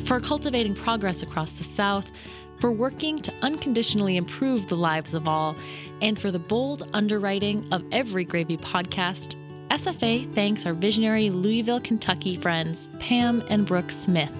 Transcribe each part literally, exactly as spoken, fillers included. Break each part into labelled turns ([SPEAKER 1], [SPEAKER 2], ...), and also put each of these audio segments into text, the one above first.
[SPEAKER 1] for cultivating progress across the South, for working to unconditionally improve the lives of all, and for the bold underwriting of every Gravy podcast, S F A thanks our visionary Louisville, Kentucky friends, Pam and Brooke Smith.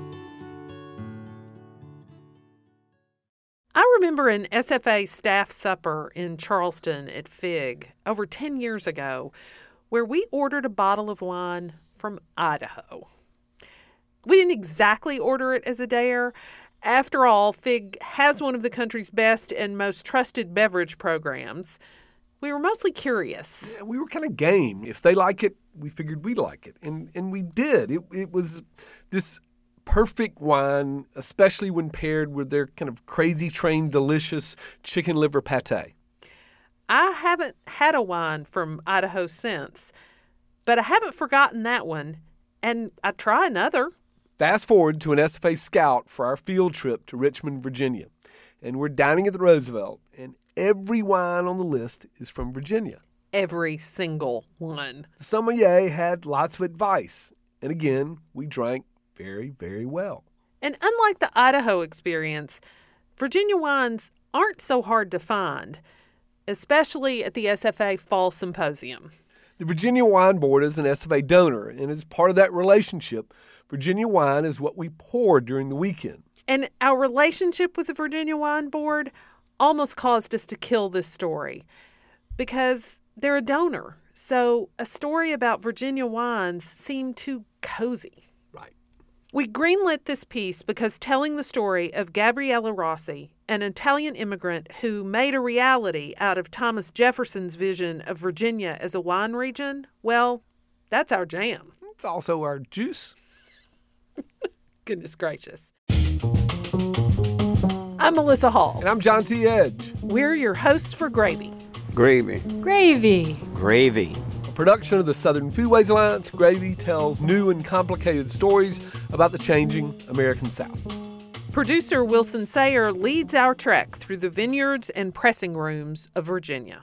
[SPEAKER 2] I remember an S F A staff supper in Charleston at Fig over ten years ago where we ordered a bottle of wine from Idaho. We didn't exactly order it as a dare. After all, Fig has one of the country's best and most trusted beverage programs. We were mostly curious.
[SPEAKER 3] Yeah, we were kind of game. If they like it, we figured we'd like it. And and we did. It, it was this perfect wine, especially when paired with their kind of crazy train delicious chicken liver pate.
[SPEAKER 2] I haven't had a wine from Idaho since, but I haven't forgotten that one, and I'd try another.
[SPEAKER 3] Fast forward to an S F A scout for our field trip to Richmond, Virginia. And we're dining at the Roosevelt, and every wine on the list is from Virginia.
[SPEAKER 2] Every single one.
[SPEAKER 3] The sommelier had lots of advice. And again, we drank very, very well.
[SPEAKER 2] And unlike the Idaho experience, Virginia wines aren't so hard to find, especially at the S F A Fall Symposium.
[SPEAKER 3] The Virginia Wine Board is an S F A donor, and as part of that relationship, Virginia wine is what we pour during the weekend.
[SPEAKER 2] And our relationship with the Virginia Wine Board almost caused us to kill this story because they're a donor. So a story about Virginia wines seemed too cozy.
[SPEAKER 3] Right.
[SPEAKER 2] We greenlit this piece because telling the story of Gabriella Rossi, an Italian immigrant who made a reality out of Thomas Jefferson's vision of Virginia as a wine region, well, that's our jam.
[SPEAKER 3] It's also our juice.
[SPEAKER 2] Goodness gracious. I'm Melissa Hall.
[SPEAKER 3] And I'm John T. Edge.
[SPEAKER 2] We're your hosts for Gravy.
[SPEAKER 4] Gravy.
[SPEAKER 1] Gravy.
[SPEAKER 4] Gravy.
[SPEAKER 3] A production of the Southern Foodways Alliance, Gravy tells new and complicated stories about the changing American South.
[SPEAKER 2] Producer Wilson Sayer leads our trek through the vineyards and pressing rooms of Virginia.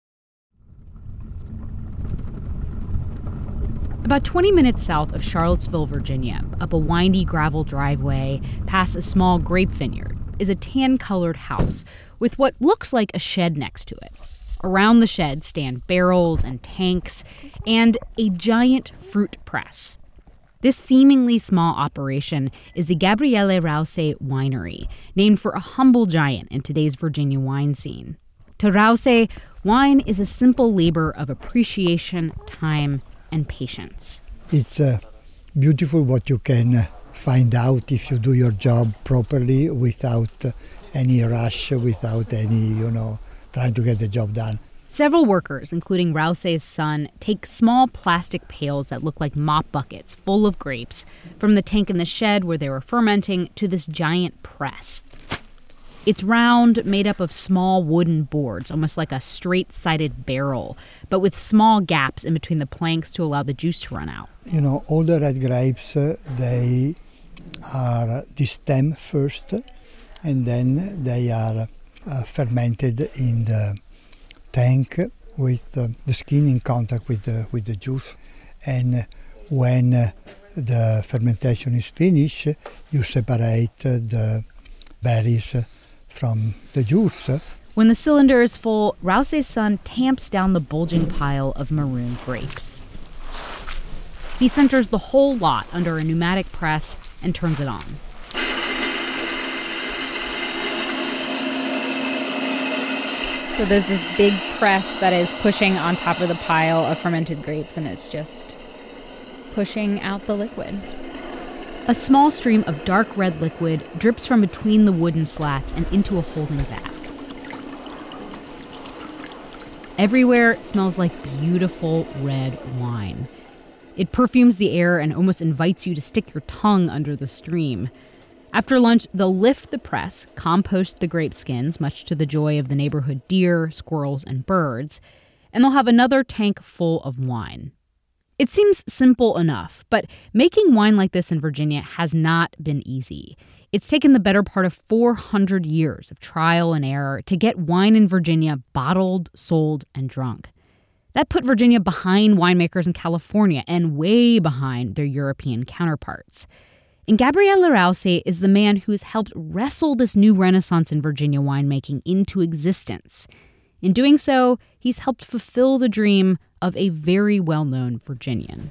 [SPEAKER 5] About twenty minutes south of Charlottesville, Virginia, up a windy gravel driveway past a small grape vineyard, is a tan-colored house with what looks like a shed next to it. Around the shed stand barrels and tanks and a giant fruit press. This seemingly small operation is the Gabriele Rouse Winery, named for a humble giant in today's Virginia wine scene. To Rouse, wine is a simple labor of appreciation, time, and patience.
[SPEAKER 6] It's uh, beautiful what you can uh, find out if you do your job properly without uh, any rush, without any, you know, trying to get the job done.
[SPEAKER 5] Several workers, including Rouse's son, take small plastic pails that look like mop buckets full of grapes from the tank in the shed where they were fermenting to this giant press. It's round, made up of small wooden boards, almost like a straight-sided barrel, but with small gaps in between the planks to allow the juice to run out.
[SPEAKER 6] You know, all the red grapes, uh, they are destemmed first, and then they are uh, fermented in the tank with uh, the skin in contact with the, with the juice. And when uh, the fermentation is finished, you separate uh, the berries uh, from the juice.
[SPEAKER 5] When the cylinder is full, Rouse's son tamps down the bulging pile of maroon grapes. He centers the whole lot under a pneumatic press and turns it on.
[SPEAKER 7] So there's this big press that is pushing on top of the pile of fermented grapes, and it's just pushing out the liquid.
[SPEAKER 5] A small stream of dark red liquid drips from between the wooden slats and into a holding vat. Everywhere it smells like beautiful red wine. It perfumes the air and almost invites you to stick your tongue under the stream. After lunch, they'll lift the press, compost the grape skins, much to the joy of the neighborhood deer, squirrels, and birds, and they'll have another tank full of wine. It seems simple enough, but making wine like this in Virginia has not been easy. It's taken the better part of four hundred years of trial and error to get wine in Virginia bottled, sold, and drunk. That put Virginia behind winemakers in California and way behind their European counterparts. And Gabriele Rouse is the man who has helped wrestle this new renaissance in Virginia winemaking into existence. In doing so, he's helped fulfill the dream of a very well-known Virginian.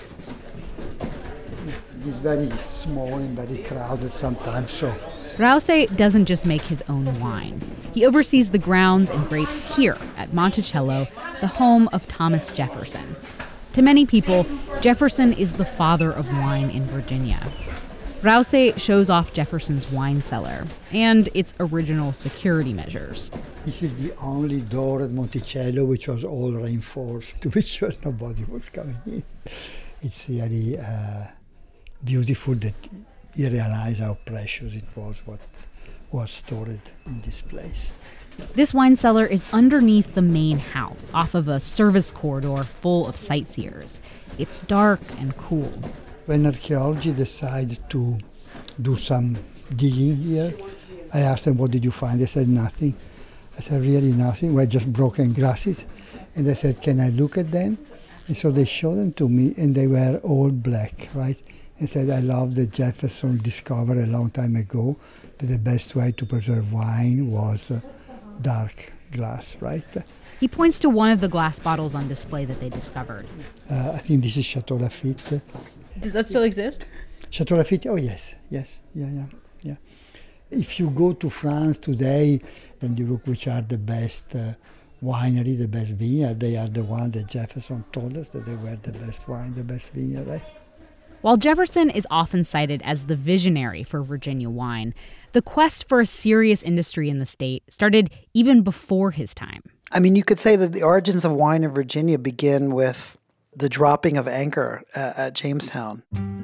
[SPEAKER 6] It's very small and very crowded sometimes, so...
[SPEAKER 5] Rouse doesn't just make his own wine. He oversees the grounds and grapes here at Monticello, the home of Thomas Jefferson. To many people, Jefferson is the father of wine in Virginia. Rouse shows off Jefferson's wine cellar and its original security measures.
[SPEAKER 6] This is the only door at Monticello which was all reinforced to be sure nobody was coming in. It's really uh, beautiful that you realize how precious it was what was stored in this place.
[SPEAKER 5] This wine cellar is underneath the main house, off of a service corridor full of sightseers. It's dark and cool.
[SPEAKER 6] When archaeology decided to do some digging here, I asked them, what did you find? They said, nothing. I said, really nothing? Well, just broken grasses. And they said, can I look at them? And so they showed them to me, and they were all black, right? And said, I love that Jefferson discovered a long time ago that the best way to preserve wine was uh, dark glass, right?
[SPEAKER 5] He points to one of the glass bottles on display that they discovered.
[SPEAKER 6] Uh, I think this is Chateau Lafite.
[SPEAKER 7] Does that still exist?
[SPEAKER 6] Chateau Lafite, oh yes, yes, yeah, yeah, yeah. If you go to France today and you look which are the best uh, winery, the best vineyard, they are the one that Jefferson told us that they were the best wine, the best vineyard, right?
[SPEAKER 5] While Jefferson is often cited as the visionary for Virginia wine, the quest for a serious industry in the state started even before his time.
[SPEAKER 4] I mean, you could say that the origins of wine in Virginia begin with the dropping of anchor uh, at Jamestown.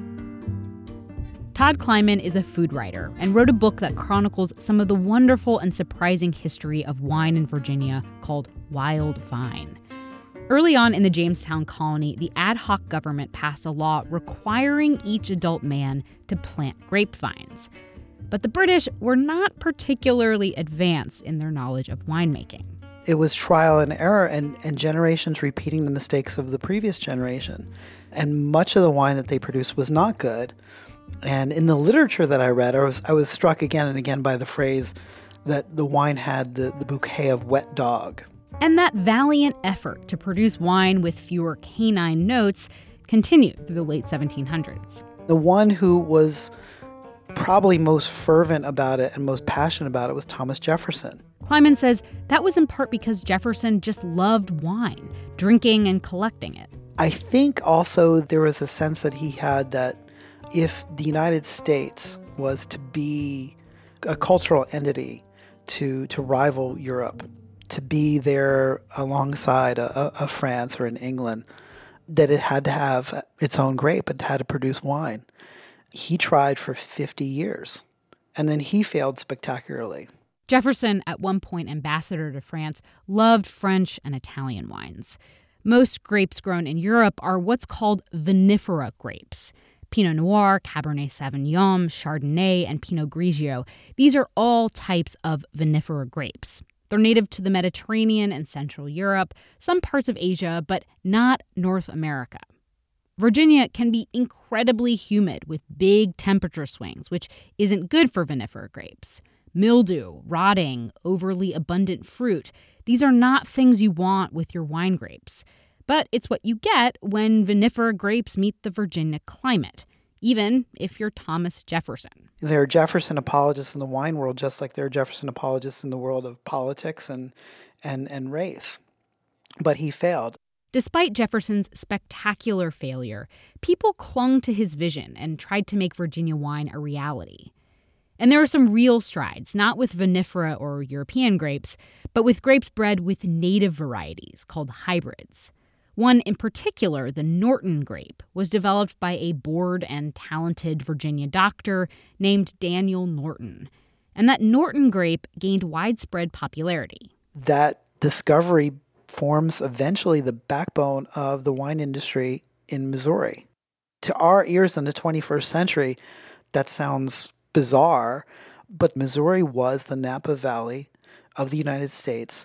[SPEAKER 5] Todd Kleiman is a food writer and wrote a book that chronicles some of the wonderful and surprising history of wine in Virginia called Wild Vine. Early on in the Jamestown colony, the ad hoc government passed a law requiring each adult man to plant grapevines. But the British were not particularly advanced in their knowledge of winemaking.
[SPEAKER 4] It was trial and error and, and generations repeating the mistakes of the previous generation. And much of the wine that they produced was not good. And in the literature that I read, I was, I was struck again and again by the phrase that the wine had the, the bouquet of wet dog.
[SPEAKER 5] And that valiant effort to produce wine with fewer canine notes continued through the late seventeen hundreds.
[SPEAKER 4] The one who was probably most fervent about it and most passionate about it was Thomas Jefferson.
[SPEAKER 5] Kleiman says that was in part because Jefferson just loved wine, drinking and collecting it.
[SPEAKER 4] I think also there was a sense that he had that if the United States was to be a cultural entity to, to rival Europe, to be there alongside a, a France or in England, that it had to have its own grape, it had to produce wine. He tried for fifty years, and then he failed spectacularly.
[SPEAKER 5] Jefferson, at one point ambassador to France, loved French and Italian wines. Most grapes grown in Europe are what's called vinifera grapes. Pinot Noir, Cabernet Sauvignon, Chardonnay, and Pinot Grigio. These are all types of vinifera grapes. They're native to the Mediterranean and Central Europe, some parts of Asia, but not North America. Virginia can be incredibly humid with big temperature swings, which isn't good for vinifera grapes. Mildew, rotting, overly abundant fruit. These are not things you want with your wine grapes. But it's what you get when vinifera grapes meet the Virginia climate, even if you're Thomas Jefferson.
[SPEAKER 4] There are Jefferson apologists in the wine world, just like there are Jefferson apologists in the world of politics and, and, and race. But he failed.
[SPEAKER 5] Despite Jefferson's spectacular failure, people clung to his vision and tried to make Virginia wine a reality. And there are some real strides, not with vinifera or European grapes, but with grapes bred with native varieties called hybrids. One in particular, the Norton grape, was developed by a bored and talented Virginia doctor named Daniel Norton. And that Norton grape gained widespread popularity.
[SPEAKER 4] That discovery forms eventually the backbone of the wine industry in Missouri. To our ears in the twenty-first century, that sounds bizarre, but Missouri was the Napa Valley of the United States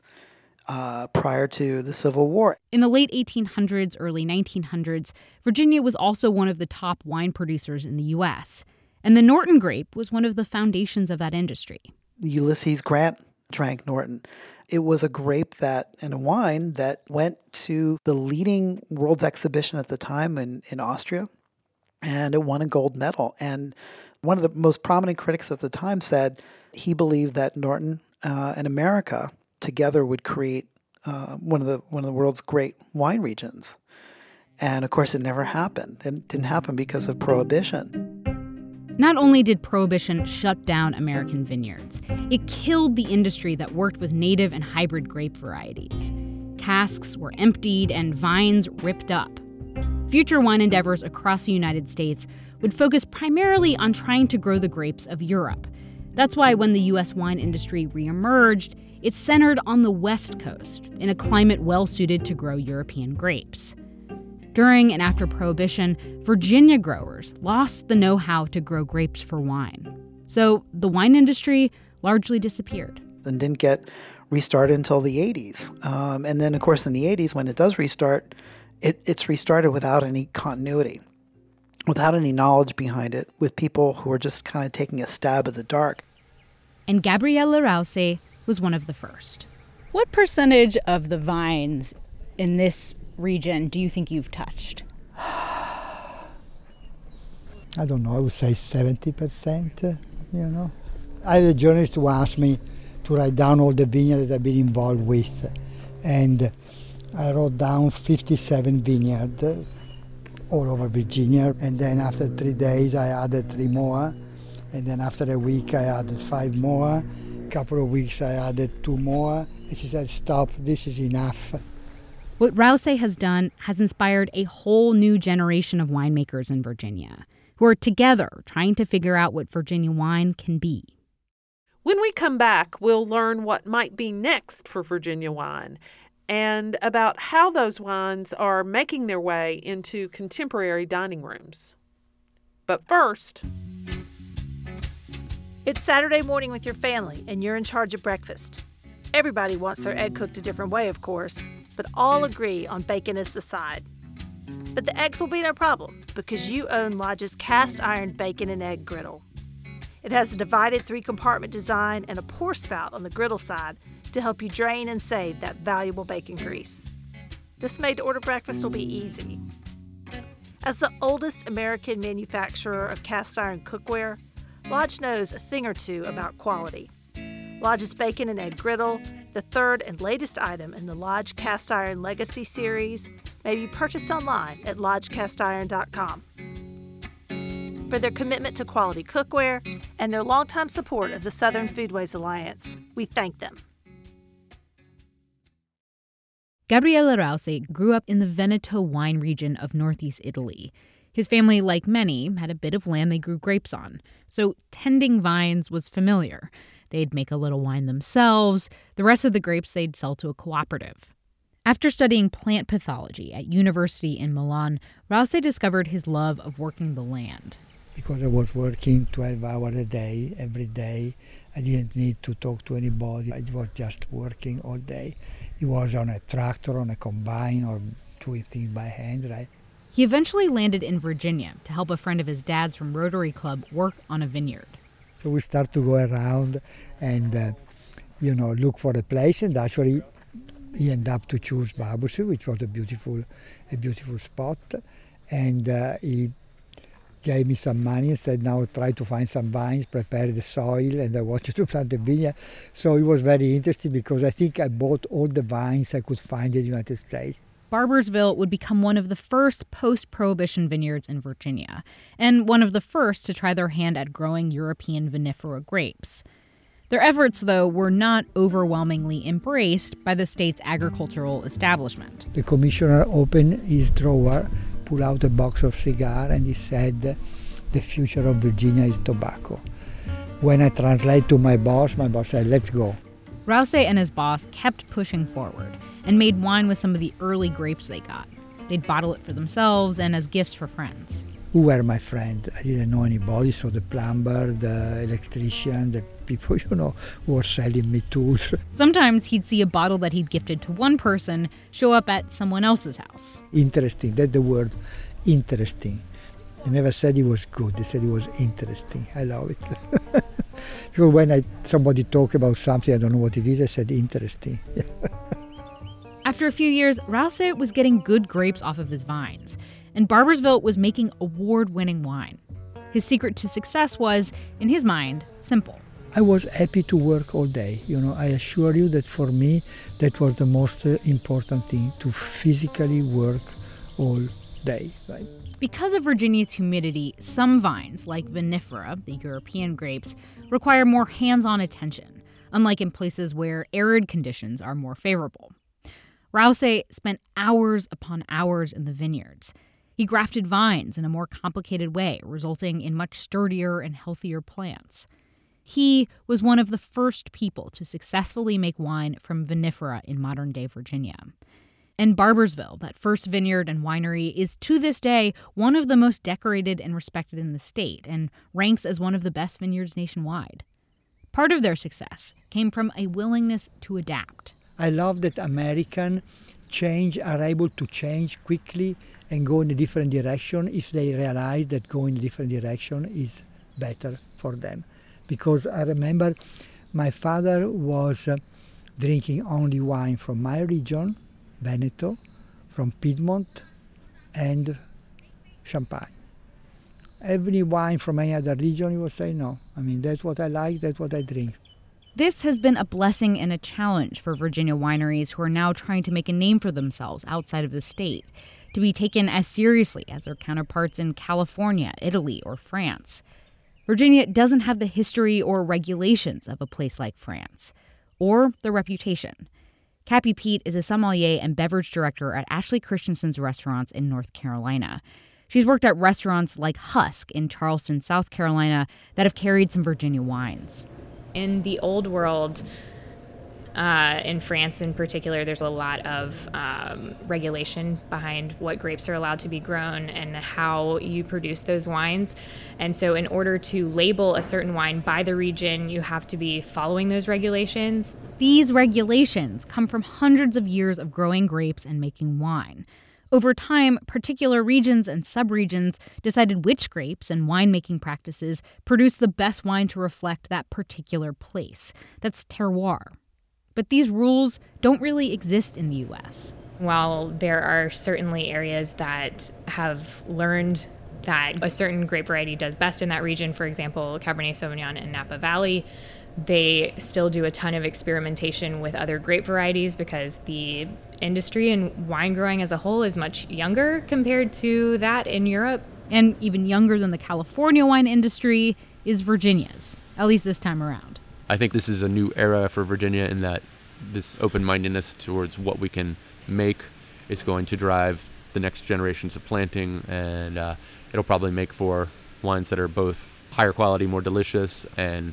[SPEAKER 4] uh, prior to the Civil War.
[SPEAKER 5] In the late eighteen hundreds, early nineteen hundreds, Virginia was also one of the top wine producers in the U S. And the Norton grape was one of the foundations of that industry.
[SPEAKER 4] Ulysses Grant drank Norton. It was a grape that, and a wine that went to the leading world's exhibition at the time in, in Austria, and it won a gold medal. And one of the most prominent critics at the time said he believed that Norton uh, and America together would create uh, one of the one of the world's great wine regions. And of course, it never happened. It didn't happen because of Prohibition.
[SPEAKER 5] Not only did Prohibition shut down American vineyards, it killed the industry that worked with native and hybrid grape varieties. Casks were emptied and vines ripped up. Future wine endeavors across the United States would focus primarily on trying to grow the grapes of Europe. That's why when the U S wine industry reemerged, it centered on the West Coast, in a climate well-suited to grow European grapes. During and after Prohibition, Virginia growers lost the know-how to grow grapes for wine. So the wine industry largely disappeared.
[SPEAKER 4] And didn't get restarted until the eighties. Um, and then, of course, in the eighties, when it does restart, it, it's restarted without any continuity, without any knowledge behind it, with people who are just kind of taking a stab at the dark.
[SPEAKER 5] And Gabriela Rouse was one of the first.
[SPEAKER 7] What percentage of the vines in this region do you think you've touched?
[SPEAKER 6] I don't know, I would say seventy percent, uh, you know. I had a journalist who asked me to write down all the vineyards that I've been involved with. And I wrote down fifty-seven vineyards uh, all over Virginia. And then after three days, I added three more. And then after a week, I added five more. A couple of weeks, I added two more. And she said, stop, this is enough.
[SPEAKER 5] What Rouse has done has inspired a whole new generation of winemakers in Virginia, who are together trying to figure out what Virginia wine can be.
[SPEAKER 2] When we come back, we'll learn what might be next for Virginia wine and about how those wines are making their way into contemporary dining rooms. But first...
[SPEAKER 8] It's Saturday morning with your family, and you're in charge of breakfast. Everybody wants their egg cooked a different way, of course, but all agree on bacon as the side. But the eggs will be no problem because you own Lodge's cast iron bacon and egg griddle. It has a divided three-compartment design and a pour spout on the griddle side to help you drain and save that valuable bacon grease. This made-to-order breakfast will be easy. As the oldest American manufacturer of cast iron cookware, Lodge knows a thing or two about quality. Lodge's Bacon and Egg Griddle, the third and latest item in the Lodge Cast Iron Legacy series, may be purchased online at lodge cast iron dot com. For their commitment to quality cookware and their longtime support of the Southern Foodways Alliance, we thank them.
[SPEAKER 5] Gabriele Rouse grew up in the Veneto wine region of northeast Italy. His family, like many, had a bit of land they grew grapes on, so tending vines was familiar. They'd make a little wine themselves. The rest of the grapes they'd sell to a cooperative. After studying plant pathology at university in Milan, Rouse discovered his love of working the land.
[SPEAKER 6] Because I was working twelve hours a day, every day. I didn't need to talk to anybody. I was just working all day. It was on a tractor, on a combine, or doing things by hand, right?
[SPEAKER 5] He eventually landed in Virginia to help a friend of his dad's from Rotary Club work on a vineyard.
[SPEAKER 6] So we start to go around and, uh, you know, look for a place. And actually, he ended up to choose Barbussy, which was a beautiful, a beautiful spot. And uh, he gave me some money and said, now try to find some vines, prepare the soil, and I want you to plant the vineyard. So it was very interesting because I think I bought all the vines I could find in the United States.
[SPEAKER 5] Barboursville would become one of the first post-Prohibition vineyards in Virginia, and one of the first to try their hand at growing European vinifera grapes. Their efforts, though, were not overwhelmingly embraced by the state's agricultural establishment.
[SPEAKER 6] The commissioner opened his drawer, pulled out a box of cigars, and he said, the future of Virginia is tobacco. When I translate to my boss, my boss said, let's go.
[SPEAKER 5] Rouse and his boss kept pushing forward and made wine with some of the early grapes they got. They'd bottle it for themselves and as gifts for friends.
[SPEAKER 6] Who were my friends? I didn't know anybody, so the plumber, the electrician, the people, you know, who were selling me tools.
[SPEAKER 5] Sometimes he'd see a bottle that he'd gifted to one person show up at someone else's house.
[SPEAKER 6] Interesting, that's the word, interesting. They never said it was good. They said it was interesting. I love it. Because when I somebody talk about something, I don't know what it is, I said interesting.
[SPEAKER 5] After a few years, Rouse was getting good grapes off of his vines, and Barboursville was making award-winning wine. His secret to success was, in his mind, simple.
[SPEAKER 6] I was happy to work all day. You know, I assure you that for me, that was the most uh, important thing, to physically work all day. Right?
[SPEAKER 5] Because of Virginia's humidity, some vines, like vinifera, the European grapes, require more hands-on attention, unlike in places where arid conditions are more favorable. Rouse spent hours upon hours in the vineyards. He grafted vines in a more complicated way, resulting in much sturdier and healthier plants. He was one of the first people to successfully make wine from vinifera in modern-day Virginia. And Barboursville, that first vineyard and winery, is to this day one of the most decorated and respected in the state and ranks as one of the best vineyards nationwide. Part of their success came from a willingness to adapt.
[SPEAKER 6] I love that Americans change, are able to change quickly and go in a different direction if they realize that going in a different direction is better for them. Because I remember my father was uh, drinking only wine from my region, Veneto, from Piedmont, and Champagne. Every wine from any other region, he would say, no. I mean, that's what I like, that's what I drink.
[SPEAKER 5] This has been a blessing and a challenge for Virginia wineries who are now trying to make a name for themselves outside of the state, to be taken as seriously as their counterparts in California, Italy, or France. Virginia doesn't have the history or regulations of a place like France, or the reputation. Kappy Peet is a sommelier and beverage director at Ashley Christensen's restaurants in North Carolina. She's worked at restaurants like Husk in Charleston, South Carolina, that have carried some Virginia wines.
[SPEAKER 9] In the old world, uh, in France in particular, there's a lot of um, regulation behind what grapes are allowed to be grown and how you produce those wines. And so in order to label a certain wine by the region, you have to be following those regulations.
[SPEAKER 5] These regulations come from hundreds of years of growing grapes and making wine. Over time, particular regions and subregions decided which grapes and winemaking practices produce the best wine to reflect that particular place. That's terroir. But these rules don't really exist in the U S.
[SPEAKER 9] While there are certainly areas that have learned that a certain grape variety does best in that region, for example, Cabernet Sauvignon in Napa Valley, they still do a ton of experimentation with other grape varieties because the industry and wine growing as a whole is much younger compared to that in Europe.
[SPEAKER 5] And even younger than the California wine industry is Virginia's, at least this time around.
[SPEAKER 10] I think this is a new era for Virginia in that this open-mindedness towards what we can make is going to drive the next generations of planting, and uh, it'll probably make for wines that are both higher quality, more delicious, and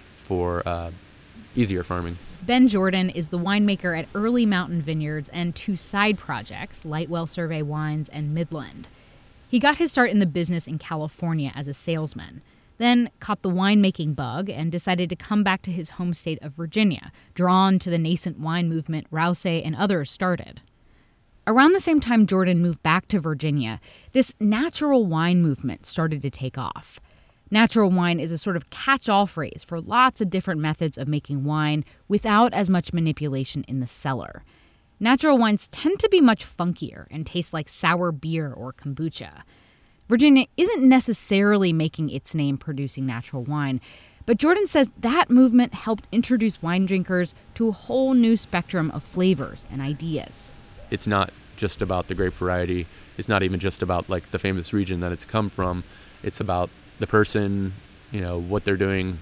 [SPEAKER 10] for uh, easier farming.
[SPEAKER 5] Ben Jordan is the winemaker at Early Mountain Vineyards and two side projects, Lightwell Survey Wines and Midland. He got his start in the business in California as a salesman, then caught the winemaking bug and decided to come back to his home state of Virginia, drawn to the nascent wine movement Rouse and others started. Around the same time Jordan moved back to Virginia, this natural wine movement started to take off. Natural wine is a sort of catch-all phrase for lots of different methods of making wine without as much manipulation in the cellar. Natural wines tend to be much funkier and taste like sour beer or kombucha. Virginia isn't necessarily making its name producing natural wine, but Jordan says that movement helped introduce wine drinkers to a whole new spectrum of flavors and ideas.
[SPEAKER 10] It's not just about the grape variety. It's not even just about like the famous region that it's come from. It's about the person, you know, what they're doing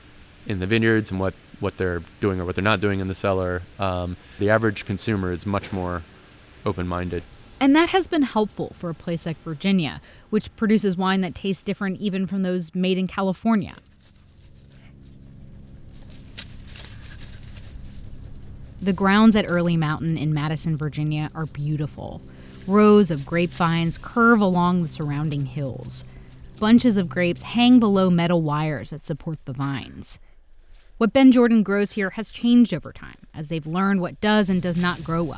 [SPEAKER 10] in the vineyards and what, what they're doing or what they're not doing in the cellar. Um, the average consumer is much more open-minded.
[SPEAKER 5] And that has been helpful for a place like Virginia, which produces wine that tastes different even from those made in California. The grounds at Early Mountain in Madison, Virginia are beautiful. Rows of grapevines curve along the surrounding hills. Bunches of grapes hang below metal wires that support the vines. What Ben Jordan grows here has changed over time as they've learned what does and does not grow well.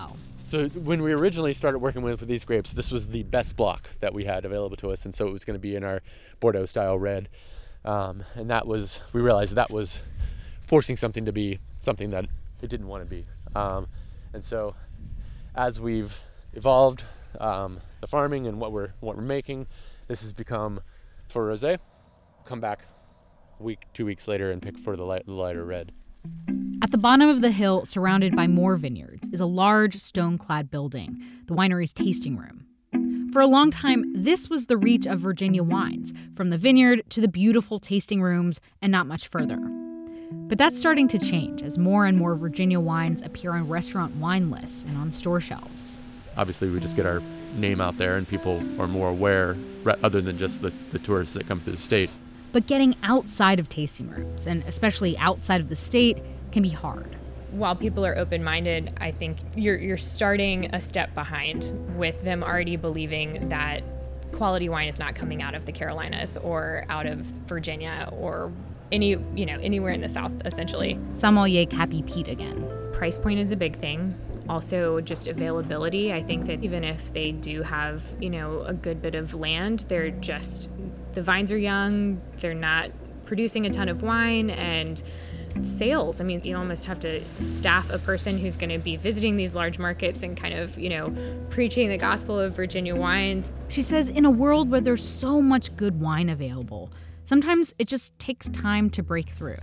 [SPEAKER 10] So when we originally started working with these grapes, this was the best block that we had available to us, and so it was going to be in our Bordeaux style red. Um, and that was, we realized that was forcing something to be something that it didn't want to be. Um, and so as we've evolved um, the farming and what we're what we're making, this has become for rosé. Come back a week, two weeks later and pick for the, light, the lighter red.
[SPEAKER 5] At the bottom of the hill, surrounded by more vineyards, is a large stone-clad building, the winery's tasting room. For a long time, this was the reach of Virginia wines, from the vineyard to the beautiful tasting rooms and not much further. But that's starting to change as more and more Virginia wines appear on restaurant wine lists and on store shelves.
[SPEAKER 10] Obviously, we just get our name out there and people are more aware, other than just the, the tourists that come through the state.
[SPEAKER 5] But getting outside of tasting rooms, and especially outside of the state, can be hard.
[SPEAKER 9] While people are open-minded, I think you're you're starting a step behind with them already believing that quality wine is not coming out of the Carolinas or out of Virginia or any, you know, anywhere in the South, essentially.
[SPEAKER 5] Sommelier Cappy Pete again.
[SPEAKER 9] Price point is a big thing. Also, just availability. I think that even if they do have, you know, a good bit of land, they're just, the vines are young, they're not producing a ton of wine, and sales. I mean, you almost have to staff a person who's going to be visiting these large markets and kind of, you know, preaching the gospel of Virginia wines.
[SPEAKER 5] She says in a world where there's so much good wine available, sometimes it just takes time to break through.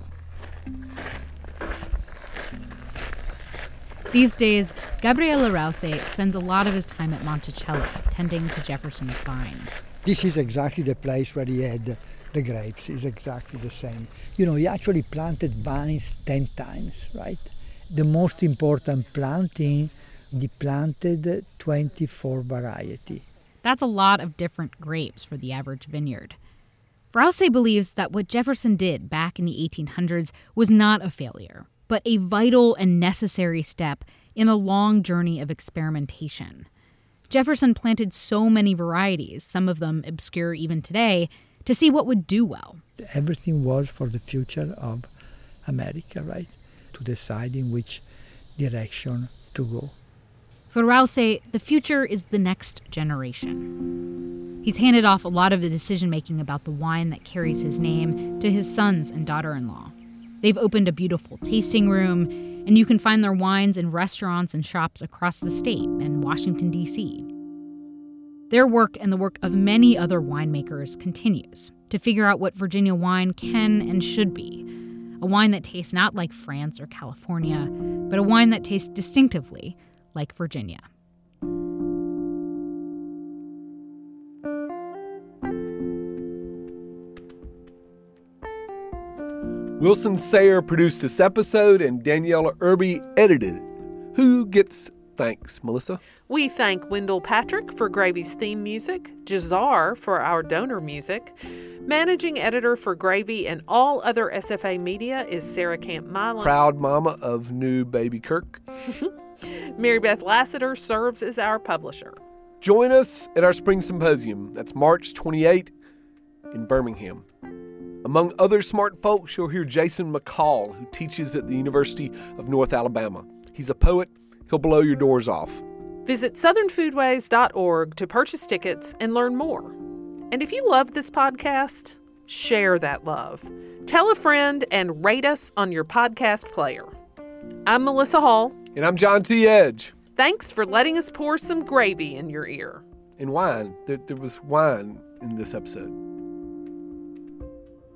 [SPEAKER 5] These days, Gabriele Rouse spends a lot of his time at Monticello, tending to Jefferson's vines.
[SPEAKER 6] This is exactly the place where he had the grapes. It's exactly the same. You know, he actually planted vines ten times, right? The most important planting, he planted twenty-four variety.
[SPEAKER 5] That's a lot of different grapes for the average vineyard. Rouse believes that what Jefferson did back in the eighteen hundreds was not a failure, but a vital and necessary step in a long journey of experimentation. Jefferson planted so many varieties, some of them obscure even today, to see what would do well.
[SPEAKER 6] Everything was for the future of America, right? To decide in which direction to go.
[SPEAKER 5] For Rouse, the future is the next generation. He's handed off a lot of the decision-making about the wine that carries his name to his sons and daughter-in-law. They've opened a beautiful tasting room, and you can find their wines in restaurants and shops across the state and Washington, D C Their work and the work of many other winemakers continues to figure out what Virginia wine can and should be. A wine that tastes not like France or California, but a wine that tastes distinctively like Virginia.
[SPEAKER 3] Wilson Sayre produced this episode and Daniela Irby edited it. Who gets thanks, Melissa?
[SPEAKER 2] We thank Wendell Patrick for Gravy's theme music, Jazar for our donor music. Managing editor for Gravy and all other S F A media is Sarah Camp Milan.
[SPEAKER 3] Proud mama of new baby Kirk.
[SPEAKER 2] Mary Beth Lassiter serves as our publisher.
[SPEAKER 3] Join us at our spring symposium. That's March twenty-eighth in Birmingham. Among other smart folks, you'll hear Jason McCall, who teaches at the University of North Alabama. He's a poet. He'll blow your doors off.
[SPEAKER 2] Visit southern foodways dot org to purchase tickets and learn more. And if you love this podcast, share that love. Tell a friend and rate us on your podcast player. I'm Melissa Hall.
[SPEAKER 3] And I'm John T. Edge.
[SPEAKER 2] Thanks for letting us pour some gravy in your ear.
[SPEAKER 3] And wine. There, there was wine in this episode.